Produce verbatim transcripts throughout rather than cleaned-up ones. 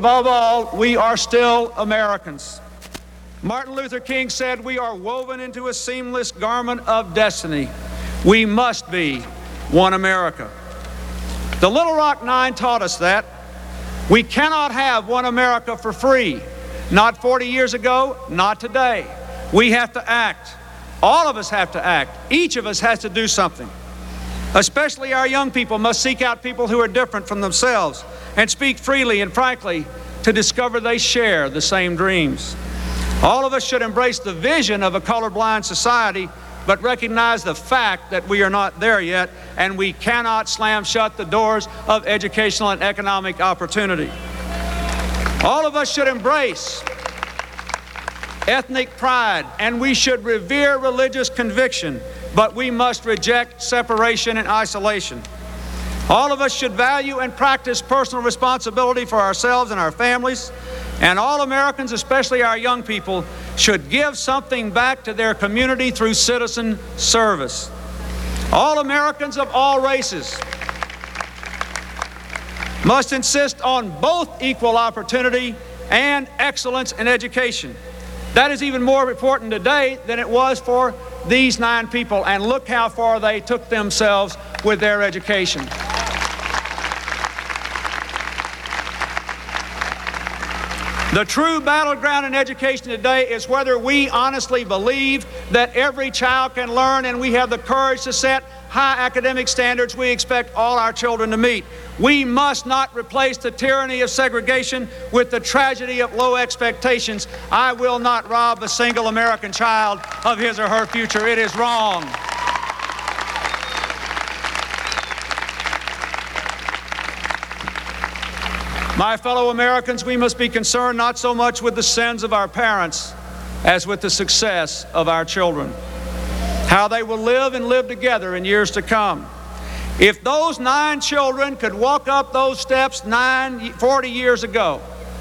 above all, we are still Americans. Martin Luther King said, "We are woven into a seamless garment of destiny. We must be one America." The Little Rock Nine taught us that. We cannot have one America for free. Not forty years ago, not today. We have to act. All of us have to act. Each of us has to do something. Especially our young people must seek out people who are different from themselves and speak freely and frankly to discover they share the same dreams. All of us should embrace the vision of a colorblind society, but recognize the fact that we are not there yet, and we cannot slam shut the doors of educational and economic opportunity. All of us should embrace ethnic pride, and we should revere religious conviction, but we must reject separation and isolation. All of us should value and practice personal responsibility for ourselves and our families, and all Americans, especially our young people, should give something back to their community through citizen service. All Americans of all races must insist on both equal opportunity and excellence in education. That is even more important today than it was for these nine people, and look how far they took themselves with their education. The true battleground in education today is whether we honestly believe that every child can learn and we have the courage to set high academic standards we expect all our children to meet. We must not replace the tyranny of segregation with the tragedy of low expectations. I will not rob a single American child of his or her future. It is wrong. My fellow Americans, we must be concerned not so much with the sins of our parents as with the success of our children, how they will live and live together in years to come. If those nine children could walk up those steps nine, forty years ago,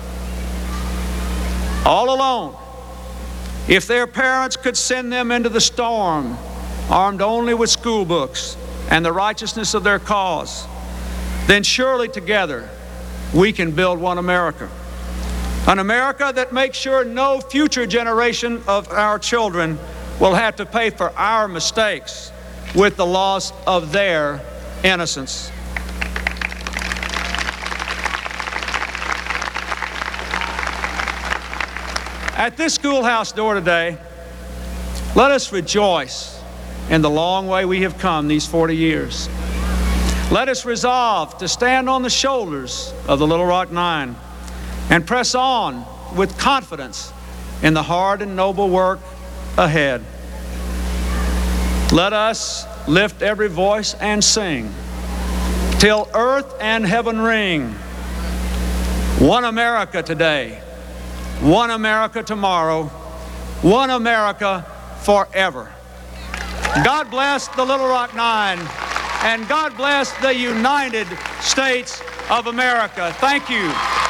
all alone, if their parents could send them into the storm, armed only with school books and the righteousness of their cause, then surely together we can build one America. An America that makes sure no future generation of our children will have to pay for our mistakes with the loss of their innocence. At this schoolhouse door today, let us rejoice in the long way we have come these forty years. Let us resolve to stand on the shoulders of the Little Rock Nine and press on with confidence in the hard and noble work ahead. Let us lift every voice and sing till earth and heaven ring. One America today, one America tomorrow, one America forever. God bless the Little Rock Nine. And God bless the United States of America. Thank you.